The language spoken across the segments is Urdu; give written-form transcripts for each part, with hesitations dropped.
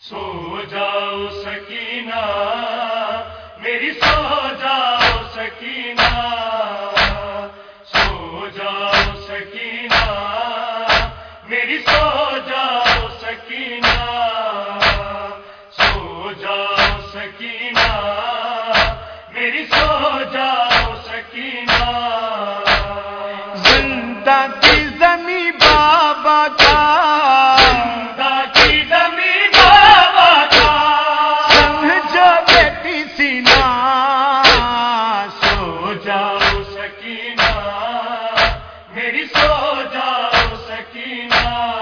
سو جاؤ سکینہ میری، سو جاؤ سکینہ، سو جاؤ سکینہ میری، سو جاؤ سکینہ، سو جاؤ سکینہ میری، سو جاؤ سکینہ۔ زندہ کی زمیں بابا کا، میری سو جاؤ سکینہ،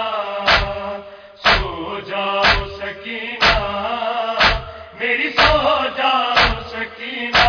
سو جاؤ سکینہ میری، سو جاؤ سکینہ۔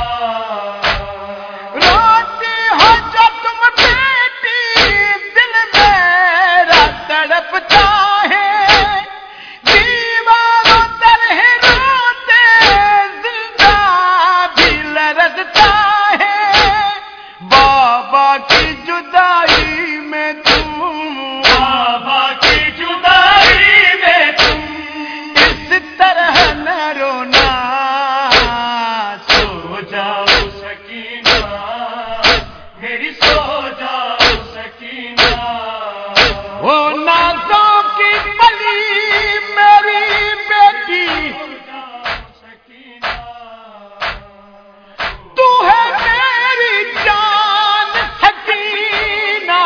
روتی ہو جو تم بیٹی، دل میرا تڑپتا ہے، دیواروں در ہے روتے، زندہ بھی لرزتا ہے، بابا کی جدائی میں تم، بابا کی جدائی میں تم، اس طرح نہ رونا، سو جاؤ سکینہ میری، سو جاؤ سکینہ۔ وہ نازوں کی پلی میری بیٹی، تو ہے میری جان سکینہ،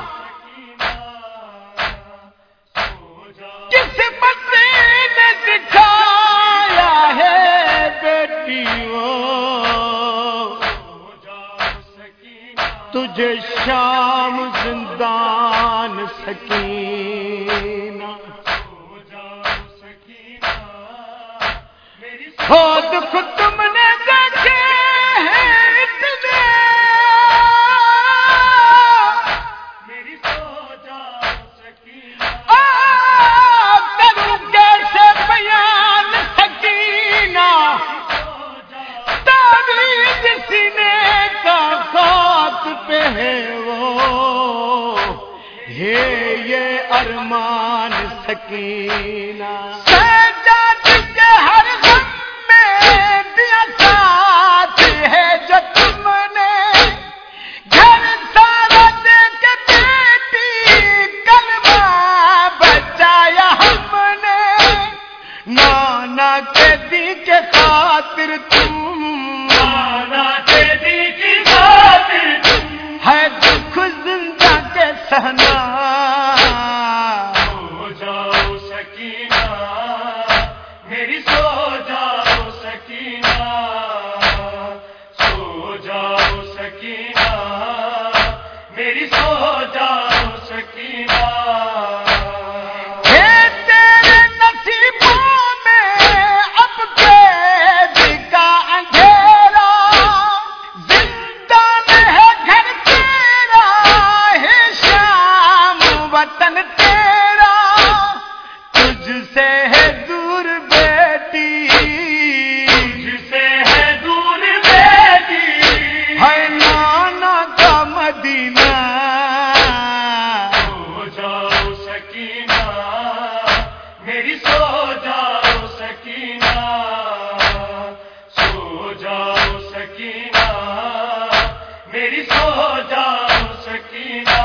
کس بندے نے دکھایا ہے بیٹی وہ تجھے شام زندان سکینہ، ہو دکھ تم نے دیکھے ہیں اتنے، میری سو جاؤ سکینہ، کروں کیسے بیان سکینہ، تعویذ سینے کا خاک پہ ہے وہ، ہے یہ ارمان سکینہ، سجاد کے ہر غم میں دیا ساتھ ہے جو تم نے، گھر سارا دے کے بیٹی کلمہ بچایا ہم نے، نانا کے دی کے خاطر تم، نانا کے دی کی خاطر تم، ہے دکھ زندہ کے سہنا، سو جاؤ سکینہ میری، سو جاؤ سکینہ، سو جاؤ سکینہ میری، سو جاؤ سکینہ۔ ہے تیرے نصیبوں میں اب قید کا اندھیرا، زندان ہے گھر تیرا، ہے شام وطن تیرا، تجھ سے ہے دور بیٹی، تجھ سے ہے دور بیٹی، ہے نانا کا مدینہ، سو جاؤ سکینہ میری، سو جاؤ سکینہ، سو جاؤ سکینہ میری، سو جاؤ سکینہ۔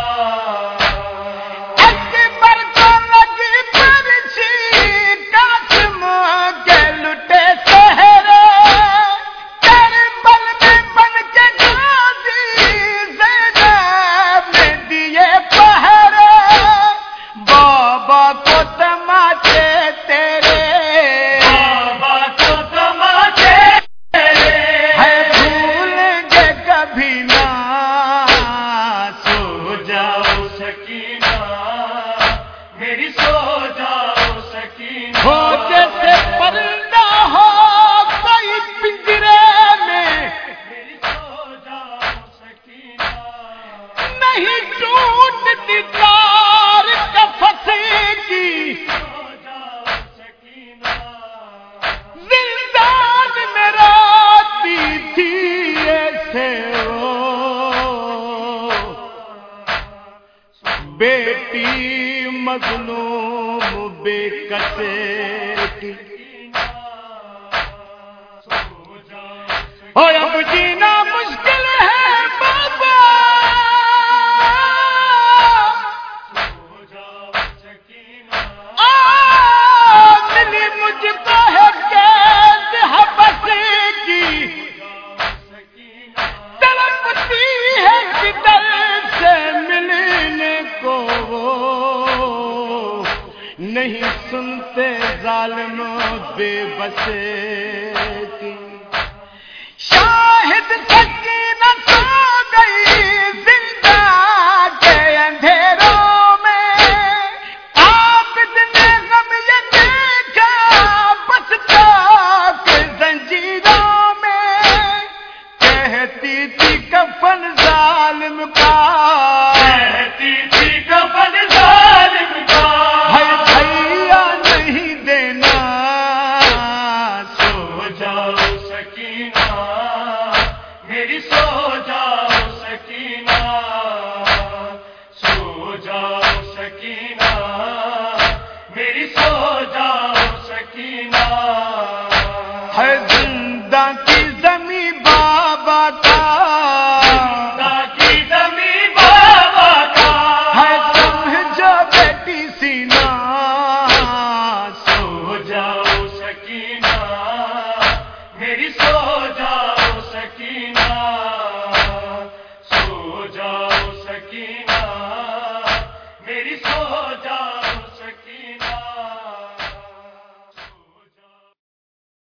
اکبر کو لگی پرچی قاسم کے لٹے سہرے، کربل میں بن کے غازی زینب نے دیے پہرے، بابا کو تماچے تیرے، بابا کو تماچے تیرے، ہے بھولیں گے کبھی نہ، سو جاؤ سکینہ میری، سو جاؤ سکینہ۔ ہو جیسے پرندہ ہو کوئی پنجرے میں، میری سو جاؤ سکینہ، نہیں ٹوٹتی تار قفس کی، سو جاؤ سکینہ، زندان میں راتی تھی ایسے وہ، بیٹی مظلوم بے کسے کی، اور اب جینا مشکل ہے بابا، ملی مجھ کو ہے قید حبس کی، تڑپتی ہے کدھر سے ملنے کو وہ، نہیں سنتے ظالم بے بسے کی، شاہد سکینہ سو گئی زندہ کے اندھیروں میں، عابد نے غم یہ دیکھا بس تاک زنجیروں میں، کہتی تھی کفن ظالم کا، کہتی تھی کفن ظالم کا، ہے بھیا نہیں دینا، سو جاؤ سکینہ میری، سو جاؤ سکینہ، سو جاؤ سکینہ میری، سو جاؤ سکینہ۔